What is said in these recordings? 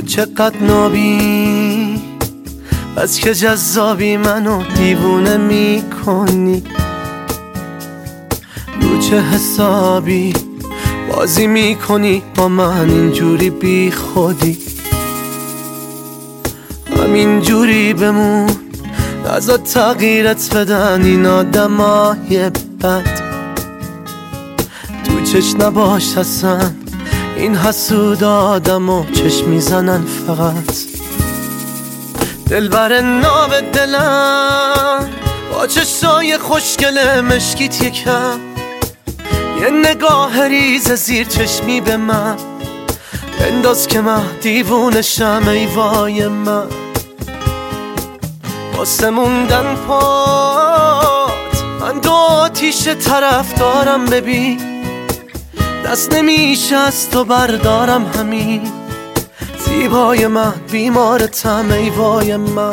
چقدر نابی بس که جذابی، منو دیوونه میکنی. رو چه حسابی بازی میکنی با من اینجوری بی خودی؟ همینجوری بمون، نذار تغییرت بدن این آدمای بد. تو چش نباش حسن، این حسود آدمو چشم میزنن فقط. دلبر ناب دلم با چشای خوشگل مشکیت یکم، یه نگاه ریز زیر چشمی به من بنداز که من دیوونشم. ای وای من واسه موندن پات، من دو آتیش طرف دارم. ببین دست نمیشه از تو بردارم، همین زیبای من بیمارتم. ای وای من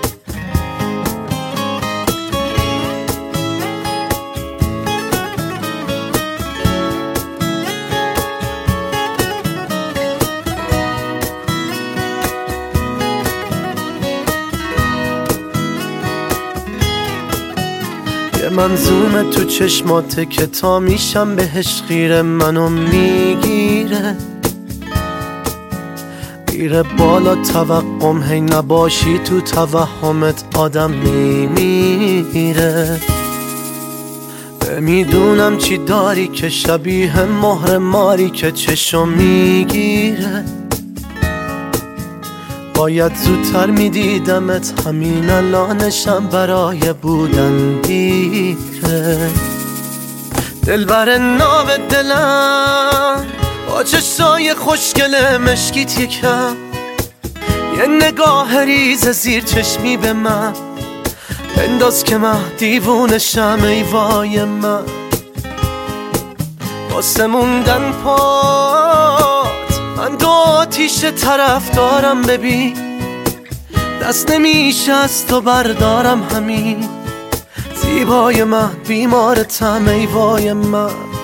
یه منظومه تو چشماته که تا میشم بهش خیره، منو میگیره میره بالا توقم. هی نباشی تو توهمت آدم میمیره. نمیدونم چی داری که شبیه مهر ماری که چشم میگیره. باید زودتر میدیدمت، همین الانشم برای بودن دیره. دلبر ناب دلم با چشای خوشگل مشکیت یکم، یه نگاه ریز زیر چشمی به من بنداز که من دیوونشم. ای وای من واسه موندن پات، من دو آتیش طرف دارم. ببین دست نمیشه از تو بردارم، همین زیبای من بیمارتم. ای وای من